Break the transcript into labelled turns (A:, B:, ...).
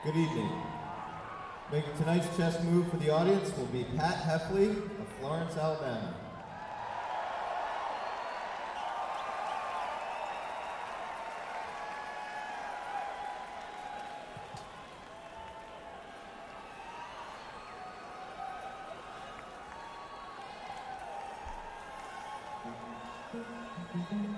A: Good evening. Making tonight's chess move for the audience will be Pat Heffley of Florence, Alabama.
B: Thank you.